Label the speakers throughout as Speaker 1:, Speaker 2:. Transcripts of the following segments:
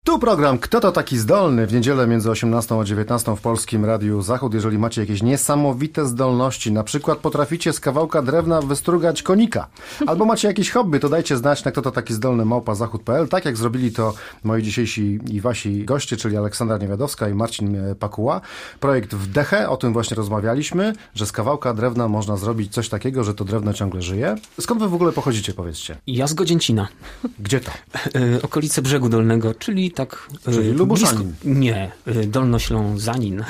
Speaker 1: Tu program Kto to taki zdolny? W niedzielę między 18 a 19 w Polskim Radiu Zachód. Jeżeli macie jakieś niesamowite zdolności, na przykład potraficie z kawałka drewna wystrugać konika, albo macie jakieś hobby, to dajcie znać na Kto to taki zdolny @zachód.pl. Tak jak zrobili to moi dzisiejsi i wasi goście, czyli Aleksandra Niewiadowska i Marcin Pakuła. Projekt Wdechę, o tym właśnie rozmawialiśmy, że z kawałka drewna można zrobić coś takiego, że to drewno ciągle żyje. Skąd wy w ogóle pochodzicie, powiedzcie?
Speaker 2: Ja z Godzięcina.
Speaker 1: Gdzie to?
Speaker 2: Okolice Brzegu Dolnego, czyli tak...
Speaker 1: Czyli Lubuszanin.
Speaker 2: Nie, Dolnoślązanin.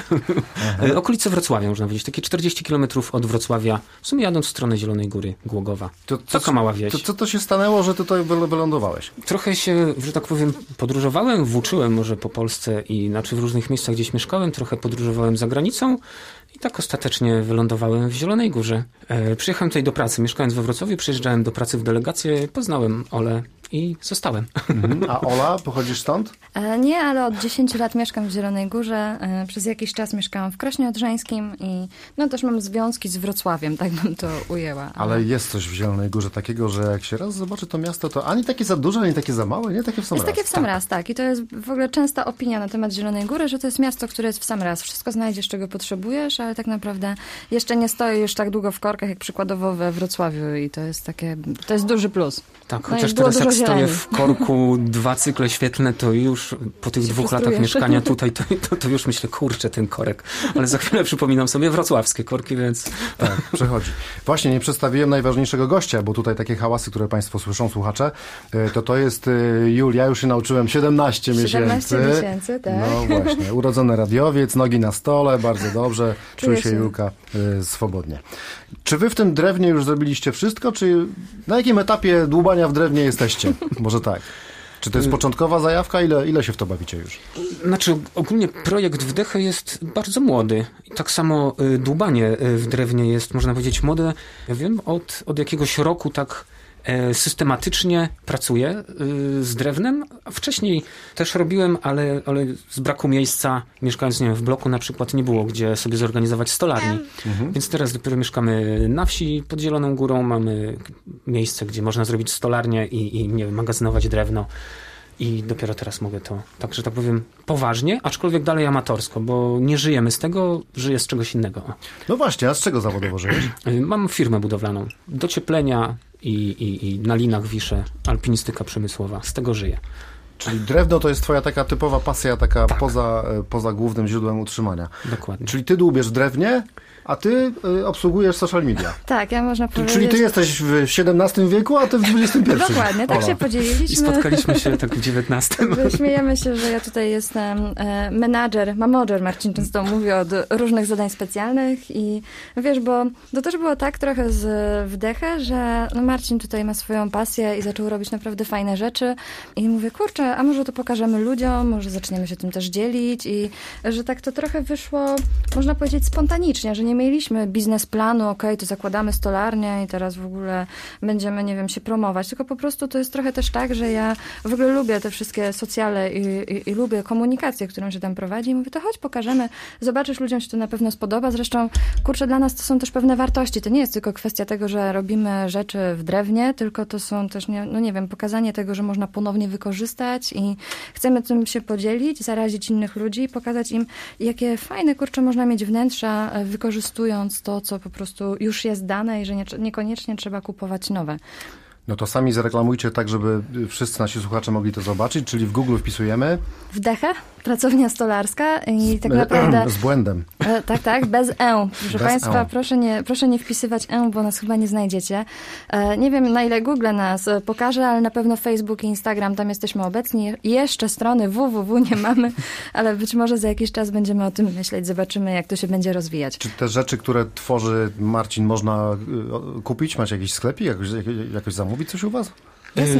Speaker 2: Okolice Wrocławia, można powiedzieć. Takie 40 km od Wrocławia, w sumie jadąc w stronę Zielonej Góry, Głogowa. Taka mała wieś.
Speaker 1: Co to się stanęło, że ty tutaj wylądowałeś?
Speaker 2: Trochę się, że tak powiem, podróżowałem, włóczyłem może po Polsce i w różnych miejscach gdzieś mieszkałem, trochę podróżowałem za granicą i tak ostatecznie wylądowałem w Zielonej Górze. Przyjechałem tutaj do pracy, mieszkając we Wrocławiu, przyjeżdżałem do pracy w delegację, poznałem Olę i zostałem.
Speaker 1: A Ola, pochodzisz stąd?
Speaker 3: Nie, ale od 10 lat mieszkam w Zielonej Górze. Przez jakiś czas mieszkałam w Krośnie Odrzańskim i też mam związki z Wrocławiem, tak bym to ujęła.
Speaker 1: Ale jest coś w Zielonej Górze takiego, że jak się raz zobaczy to miasto, to ani takie za duże, ani takie za małe, nie takie w sam raz.
Speaker 3: Jest takie w sam raz, tak. I to jest w ogóle częsta opinia na temat Zielonej Góry, że to jest miasto, które jest w sam raz. Wszystko znajdziesz, czego potrzebujesz, ale tak naprawdę jeszcze nie stoi już tak długo w korkach, jak przykładowo we Wrocławiu i to jest duży plus.
Speaker 2: Tak, chociaż teraz jak stoję w korku 2 cykle świetlne, to już po tych 2 latach mieszkania tutaj, to już myślę, kurczę, ten korek. Ale za chwilę przypominam sobie wrocławskie korki, więc...
Speaker 1: Tak, przechodzi. Właśnie, nie przedstawiłem najważniejszego gościa, bo tutaj takie hałasy, które państwo słyszą, słuchacze, to jest Julia, już się nauczyłem, 17 miesięcy.
Speaker 3: 17 miesięcy, tak.
Speaker 1: No właśnie, urodzony radiowiec, nogi na stole, bardzo dobrze, czuje się Julka swobodnie. Czy wy w tym drewnie już zrobiliście wszystko, czy na jakim etapie dłubania w drewnie jesteście? Może tak. Czy to jest początkowa zajawka? Ile się w to bawicie już?
Speaker 2: Znaczy, ogólnie projekt Wdechę jest bardzo młody. I tak samo dłubanie w drewnie jest, można powiedzieć, młode. Ja wiem, od jakiegoś roku tak systematycznie pracuję z drewnem. Wcześniej też robiłem, ale z braku miejsca, mieszkając w bloku na przykład, nie było gdzie sobie zorganizować stolarni. Więc teraz dopiero mieszkamy na wsi pod Zieloną Górą, mamy miejsce, gdzie można zrobić stolarnię i magazynować drewno. I dopiero teraz mogę to, tak że tak powiem, poważnie, aczkolwiek dalej amatorsko, bo nie żyjemy z tego, żyję z czegoś innego.
Speaker 1: No właśnie, a z czego zawodowo żyjesz?
Speaker 2: Mam firmę budowlaną, docieplenia i na linach wiszę, alpinistyka przemysłowa, z tego żyję.
Speaker 1: Czyli drewno to jest twoja taka typowa pasja, taka
Speaker 2: tak.
Speaker 1: poza głównym źródłem utrzymania.
Speaker 2: Dokładnie.
Speaker 1: Czyli ty dłubiesz w drewnie, a ty obsługujesz social media.
Speaker 3: Tak, ja można powiedzieć...
Speaker 1: Czyli ty jesteś w XVII wieku, a ty w XXI.
Speaker 3: Dokładnie, tak się podzieliliśmy.
Speaker 2: I spotkaliśmy się tak w XIX.
Speaker 3: Śmiejemy się, że ja tutaj jestem manager, Marcin często mówi, od różnych zadań specjalnych i wiesz, bo to też było tak trochę z Wdechę, że Marcin tutaj ma swoją pasję i zaczął robić naprawdę fajne rzeczy i mówię, kurczę, a może to pokażemy ludziom, może zaczniemy się tym też dzielić i że tak to trochę wyszło, można powiedzieć, spontanicznie, że nie mieliśmy biznesplanu, to zakładamy stolarnię i teraz w ogóle będziemy, nie wiem, się promować, tylko po prostu to jest trochę też tak, że ja w ogóle lubię te wszystkie socjale i lubię komunikację, którą się tam prowadzi i mówię, to chodź pokażemy, zobaczysz, ludziom się to na pewno spodoba, zresztą, kurczę, dla nas to są też pewne wartości, to nie jest tylko kwestia tego, że robimy rzeczy w drewnie, tylko to są też, nie wiem, pokazanie tego, że można ponownie wykorzystać i chcemy tym się podzielić, zarazić innych ludzi, pokazać im, jakie fajne, kurczę, można mieć wnętrza, wykorzystując to, co po prostu już jest dane i że niekoniecznie trzeba kupować nowe.
Speaker 1: No to sami zareklamujcie tak, żeby wszyscy nasi słuchacze mogli to zobaczyć, czyli w Google wpisujemy...
Speaker 3: Wdechę, pracownia stolarska i tak naprawdę...
Speaker 1: Z błędem.
Speaker 3: Tak, bez Proszę Państwa, proszę nie wpisywać bo nas chyba nie znajdziecie. Nie wiem, na ile Google nas pokaże, ale na pewno Facebook i Instagram, tam jesteśmy obecni. Jeszcze strony www nie mamy, ale być może za jakiś czas będziemy o tym myśleć, zobaczymy, jak to się będzie rozwijać.
Speaker 1: Czy te rzeczy, które tworzy Marcin, można kupić? Macie jakiś sklep? Jakoś zamówić coś u was?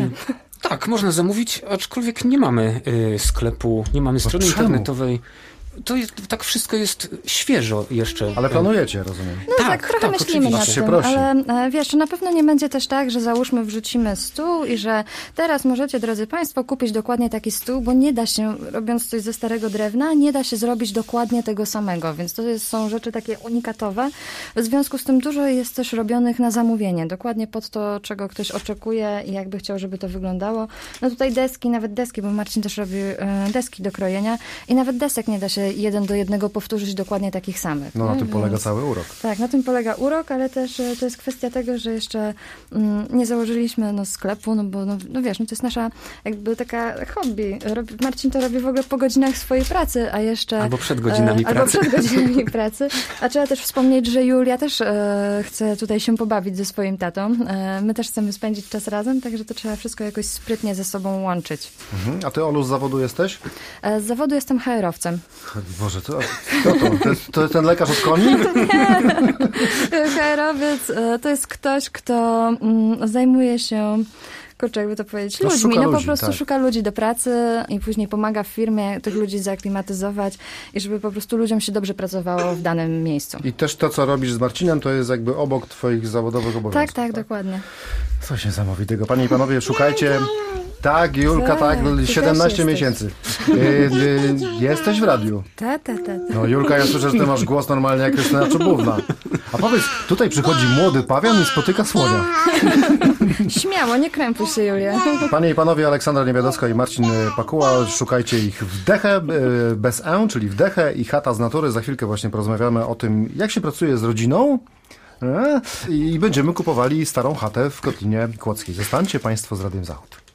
Speaker 2: Tak, można zamówić, aczkolwiek nie mamy sklepu, nie mamy strony internetowej. to jest, tak wszystko jest świeżo jeszcze.
Speaker 1: Ale planujecie, rozumiem.
Speaker 3: No tak, trochę myślimy nad
Speaker 1: oczywiście.
Speaker 3: tym, ale wiesz, na pewno nie będzie też tak, że załóżmy wrzucimy stół i że teraz możecie, drodzy Państwo, kupić dokładnie taki stół, bo nie da się, robiąc coś ze starego drewna, nie da się zrobić dokładnie tego samego, więc to są rzeczy takie unikatowe. W związku z tym dużo jest też robionych na zamówienie, dokładnie pod to, czego ktoś oczekuje i jakby chciał, żeby to wyglądało. No tutaj nawet deski, bo Marcin też robi deski do krojenia i nawet desek nie da się 1 do 1 powtórzyć dokładnie takich samych.
Speaker 1: No na tym polega cały urok.
Speaker 3: Tak, na tym polega urok, ale też to jest kwestia tego, że jeszcze nie założyliśmy sklepu, no bo no wiesz, no to jest nasza jakby taka hobby. Marcin to robi w ogóle po godzinach swojej pracy, a jeszcze...
Speaker 2: Albo przed godzinami pracy.
Speaker 3: Albo przed godzinami pracy. A trzeba też wspomnieć, że Julia też chce tutaj się pobawić ze swoim tatą. My też chcemy spędzić czas razem, także to trzeba wszystko jakoś sprytnie ze sobą łączyć.
Speaker 1: Mhm. A ty, Olu, z zawodu jesteś?
Speaker 3: Z zawodu jestem HR-owcem.
Speaker 1: Boże, to to jest ten lekarz od koni?
Speaker 3: HR-owiec to jest ktoś, kto zajmuje się... Kurczę, jakby to powiedzieć, ludźmi. No po prostu szuka ludzi do pracy i później pomaga w firmie tych ludzi zaaklimatyzować i żeby po prostu ludziom się dobrze pracowało w danym miejscu.
Speaker 1: I też to, co robisz z Marcinem, to jest jakby obok twoich zawodowych obowiązków.
Speaker 3: Tak, dokładnie.
Speaker 1: Coś niesamowitego. Panie i panowie, szukajcie... Tak, Julka, tak, 17 miesięcy. Jesteś w radiu.
Speaker 3: Tak.
Speaker 1: No Julka, ja słyszę, że ty masz głos normalnie jak Krystyna Czubówna. A powiedz, tutaj przychodzi młody pawian i spotyka słonia.
Speaker 3: Śmiało, nie krępuj się, Julia.
Speaker 1: Panie i panowie, Aleksandra Niewiadomska i Marcin Pakuła, szukajcie ich w Dechę, bez E, czyli w Dechę i Chata z natury. Za chwilkę właśnie porozmawiamy o tym, jak się pracuje z rodziną. I będziemy kupowali starą chatę w Kotlinie Kłodzkiej. Zostańcie Państwo z Radiem Zachód.